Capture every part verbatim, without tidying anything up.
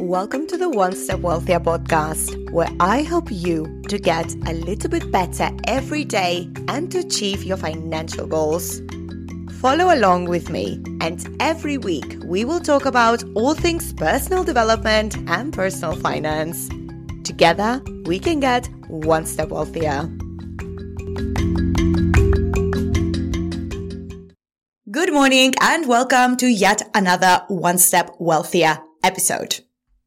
Welcome to the One Step Wealthier podcast, where I help you to get a little bit better every day and to achieve your financial goals. Follow along with me, and every week we will talk about all things personal development and personal finance. Together, we can get one step wealthier. Good morning and welcome to yet another One Step Wealthier episode.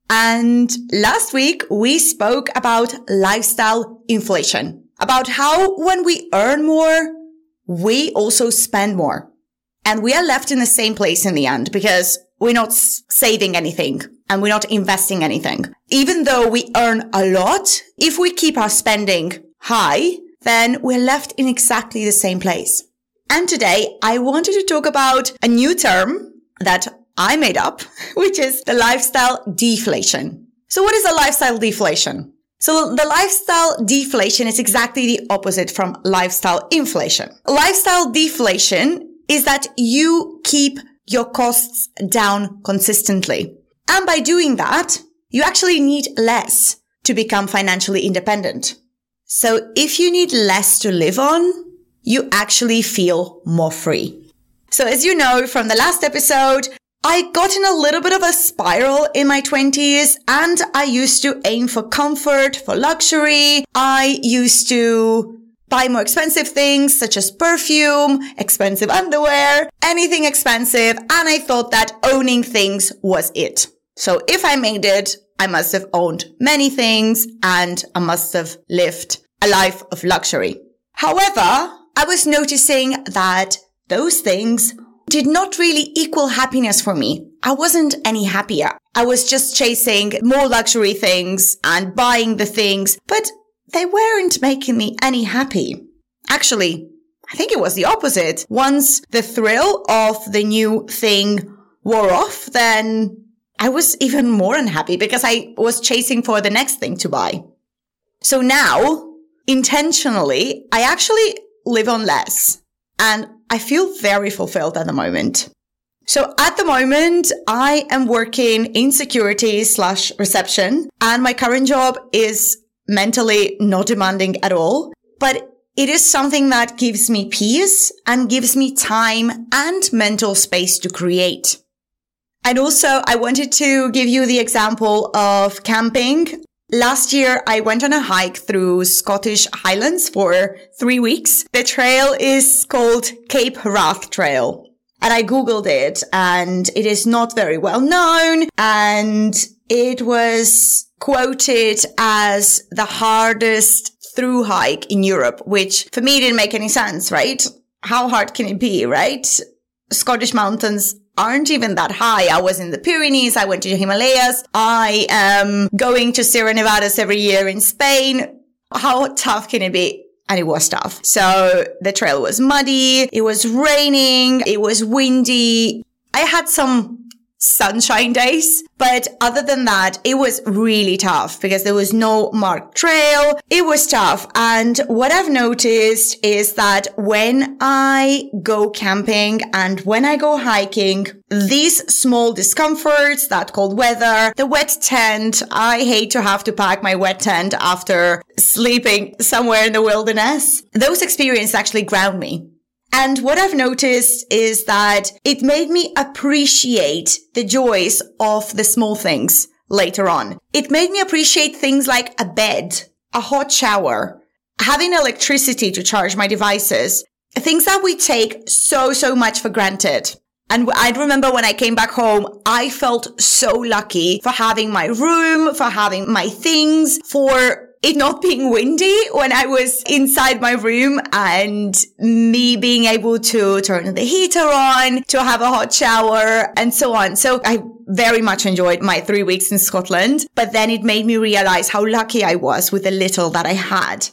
And last week we spoke about lifestyle inflation, about how when we earn more, we also spend more. And we are left in the same place in the end because we're not saving anything and we're not investing anything. Even though we earn a lot, if we keep our spending high, then we're left in exactly the same place. And today I wanted to talk about a new term that I made up, which is the lifestyle deflation. So what is a lifestyle deflation? So the lifestyle deflation is exactly the opposite from lifestyle inflation. Lifestyle deflation is that you keep your costs down consistently. And by doing that, you actually need less to become financially independent. So if you need less to live on, you actually feel more free. So as you know from the last episode, I got in a little bit of a spiral in my twenties and I used to aim for comfort, for luxury. I used to buy more expensive things such as perfume, expensive underwear, anything expensive. And I thought that owning things was it. So if I made it, I must have owned many things and I must have lived a life of luxury. However, I was noticing that those things did not really equal happiness for me. I wasn't any happier. I was just chasing more luxury things and buying the things, but they weren't making me any happy. Actually, I think it was the opposite. Once the thrill of the new thing wore off, then I was even more unhappy because I was chasing for the next thing to buy. So now, intentionally, I actually live on less. And I feel very fulfilled at the moment. So at the moment, I am working in security slash reception, and my current job is mentally not demanding at all, but it is something that gives me peace and gives me time and mental space to create. And also, I wanted to give you the example of camping. Last year, I went on a hike through Scottish Highlands for three weeks. The trail is called Cape Wrath Trail. And I Googled it, and it is not very well known. And it was quoted as the hardest through hike in Europe, which for me didn't make any sense, right? How hard can it be, right? Scottish mountains aren't even that high. I was in the Pyrenees. I went to the Himalayas. I am going to Sierra Nevadas every year in Spain. How tough can it be? And it was tough. So the trail was muddy. It was raining. It was windy. I had some sunshine days, but other than that, it was really tough because there was no marked trail. It was tough. And what I've noticed is that when I go camping and when I go hiking, these small discomforts, that cold weather, the wet tent, I hate to have to pack my wet tent after sleeping somewhere in the wilderness. Those experiences actually ground me. And what I've noticed is that it made me appreciate the joys of the small things later on. It made me appreciate things like a bed, a hot shower, having electricity to charge my devices, things that we take so, so much for granted. And I remember when I came back home, I felt so lucky for having my room, for having my things, for it not being windy when I was inside my room and me being able to turn the heater on, to have a hot shower and so on. So I very much enjoyed my three weeks in Scotland, but then it made me realize how lucky I was with the little that I had.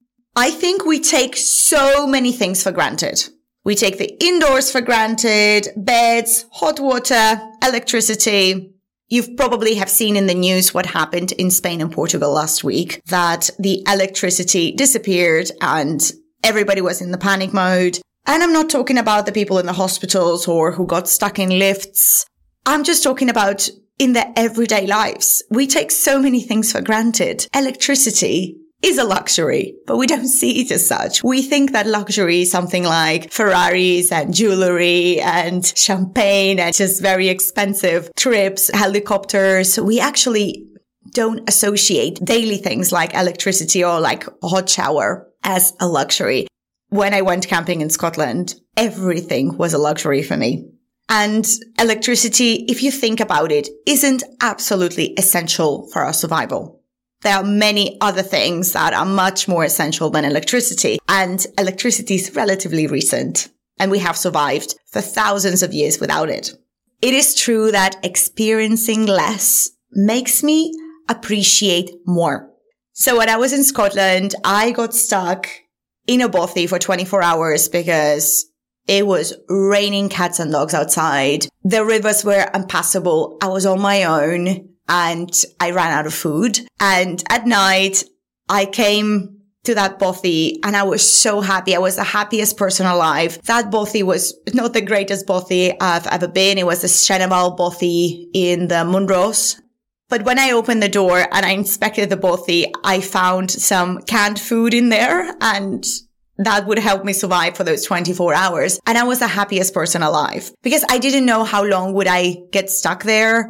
I think we take so many things for granted. We take the indoors for granted, beds, hot water, electricity. You've probably have seen in the news what happened in Spain and Portugal last week, that the electricity disappeared and everybody was in the panic mode. And I'm not talking about the people in the hospitals or who got stuck in lifts. I'm just talking about in their everyday lives. We take so many things for granted. Electricity is a luxury, but we don't see it as such. We think that luxury is something like Ferraris and jewelry and champagne and just very expensive trips, helicopters. We actually don't associate daily things like electricity or like a hot shower as a luxury. When I went camping in Scotland, everything was a luxury for me. And electricity, if you think about it, isn't absolutely essential for our survival. There are many other things that are much more essential than electricity, and electricity is relatively recent, and we have survived for thousands of years without it. It is true that experiencing less makes me appreciate more. So when I was in Scotland, I got stuck in a bothy for twenty-four hours because it was raining cats and dogs outside. The rivers were impassable. I was on my own. And I ran out of food. And at night, I came to that bothy and I was so happy. I was the happiest person alive. That bothy was not the greatest bothy I've ever been. It was the Shenandoah bothy in the Munros. But when I opened the door and I inspected the bothy, I found some canned food in there, and that would help me survive for those twenty-four hours. And I was the happiest person alive because I didn't know how long would I get stuck there.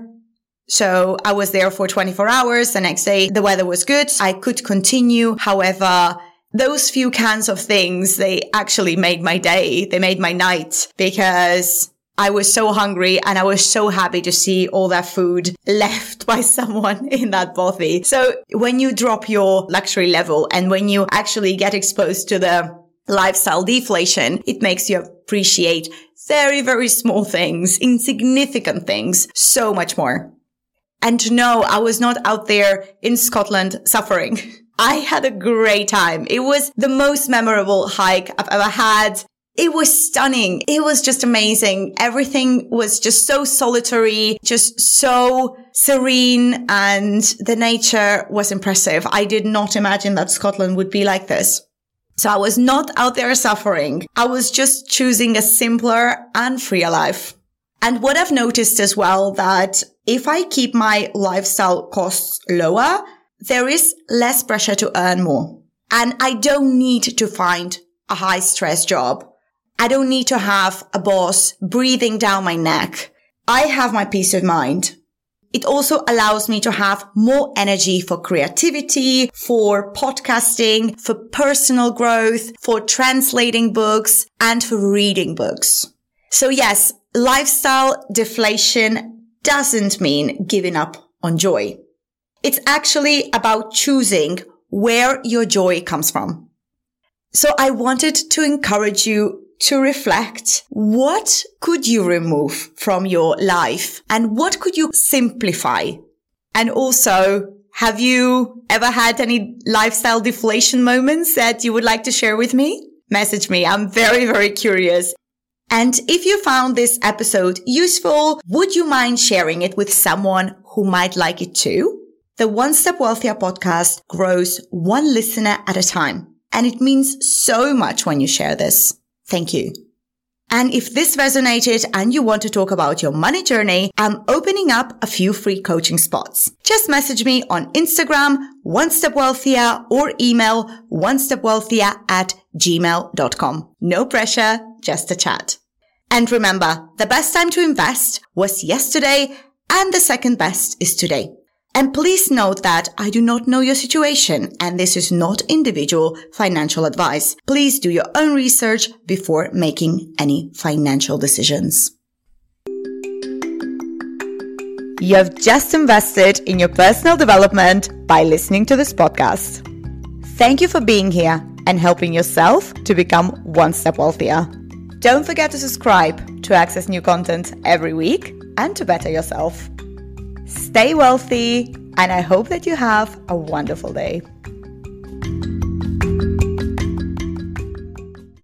So I was there for twenty-four hours. The next day, the weather was good. I could continue. However, those few cans of things, they actually made my day. They made my night because I was so hungry and I was so happy to see all that food left by someone in that bothy. So when you drop your luxury level and when you actually get exposed to the lifestyle deflation, it makes you appreciate very, very small things, insignificant things, so much more. And to know I was not out there in Scotland suffering. I had a great time. It was the most memorable hike I've ever had. It was stunning. It was just amazing. Everything was just so solitary, just so serene, and the nature was impressive. I did not imagine that Scotland would be like this. So I was not out there suffering. I was just choosing a simpler and freer life. And what I've noticed as well, that if I keep my lifestyle costs lower, there is less pressure to earn more. And I don't need to find a high stress job. I don't need to have a boss breathing down my neck. I have my peace of mind. It also allows me to have more energy for creativity, for podcasting, for personal growth, for translating books, and for reading books. So yes, lifestyle deflation doesn't mean giving up on joy. It's actually about choosing where your joy comes from. So I wanted to encourage you to reflect, what could you remove from your life and what could you simplify? And also, have you ever had any lifestyle deflation moments that you would like to share with me? Message me. I'm very, very curious. And if you found this episode useful, would you mind sharing it with someone who might like it too? The One Step Wealthier podcast grows one listener at a time, and it means so much when you share this. Thank you. And if this resonated and you want to talk about your money journey, I'm opening up a few free coaching spots. Just message me on Instagram, One Step Wealthier, or email one step wealthier at gmail dot com. No pressure, just a chat. And remember, the best time to invest was yesterday and the second best is today. And please note that I do not know your situation and this is not individual financial advice. Please do your own research before making any financial decisions. You have just invested in your personal development by listening to this podcast. Thank you for being here and helping yourself to become one step wealthier. Don't forget to subscribe to access new content every week and to better yourself. Stay wealthy, and I hope that you have a wonderful day.